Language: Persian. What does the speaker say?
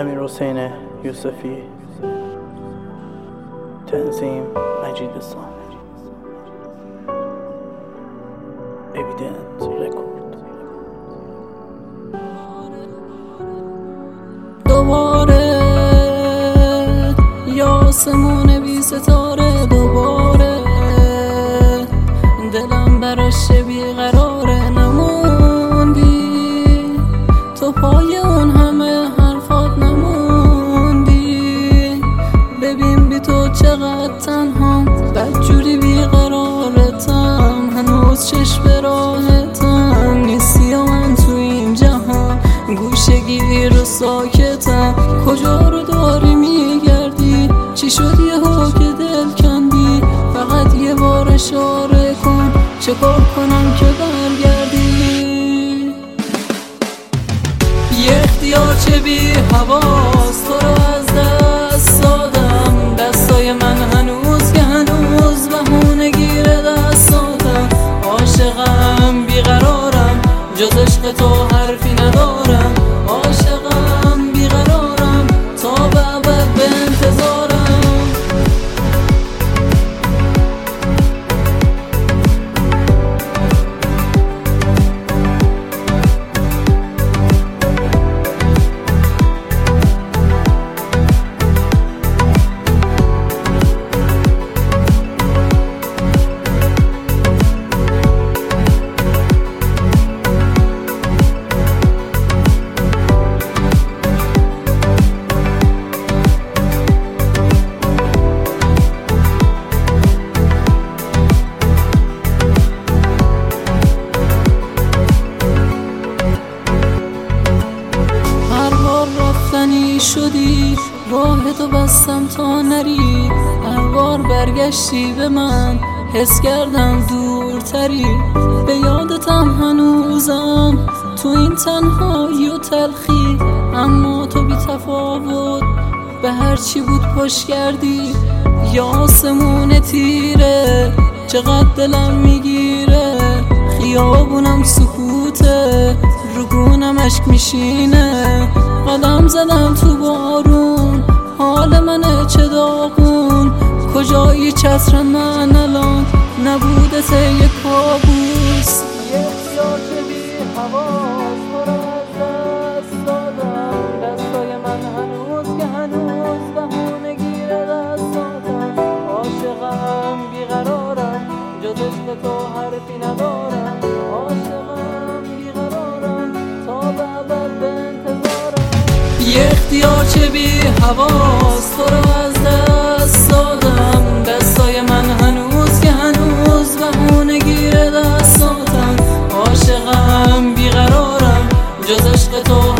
امیرحسین یوسفی، تنظیم مجید سامری، اویدنت رکورد. دوباره یاسمون بی ستاره، دوباره دلم براش بیقراره. نموندی تو پای اون همه حرفات، نموندی ببین بی تو چقدر تنها، بدجوری بیقرارتم، هنوز چشم به راحتم نیستی و من تو این جهان گوشه گیر و ساکتم. کجا رو داری میگردی؟ چی شد یهو که دل کندی؟ فقط یه بار اشاره کن، چه کار کنم که برگردی؟ یه اختیار چه بی حواس تو رو از دست دادم، دستای من هنوز که هنوز بهونه گیره دستاتم. عاشقم بیقرارم، جز عشق تو حرفی ندارم. عاشقم بیقرارم، تا به ابد به انتظارم. شدی راه تو بستم تا نری، هر بار برگشتی به من حس کردم دورتری. به یادتم هنوزم تو این تنهایی و تلخی، اما تو بی تفاوت به هر چی بود پشت کردی. یا آسمون تیره چقدر دلم میگیره، خیابونم سکوته رگونم اشک میشینه. قدم زدم تو بارون، حال منه چه داغون. کجایی چتر من الان؟ نبوده یه کابوس. یه اختیار چه بی حواس تو رو از دست دادم، دستای من هنوز که هنوز بهونه گیره دستاتم. عاشقم بیقرارم، جز عشق تو حرفی ندارم. عاشقم بیقرارم، تا به ابد به انتظارم. یه اختیار چه بی حواس تو رو از دست دادم، دستای من هنوز که هنوز بهونه گیره دستاتم. عاشقم بیقرارم، جز عشق تو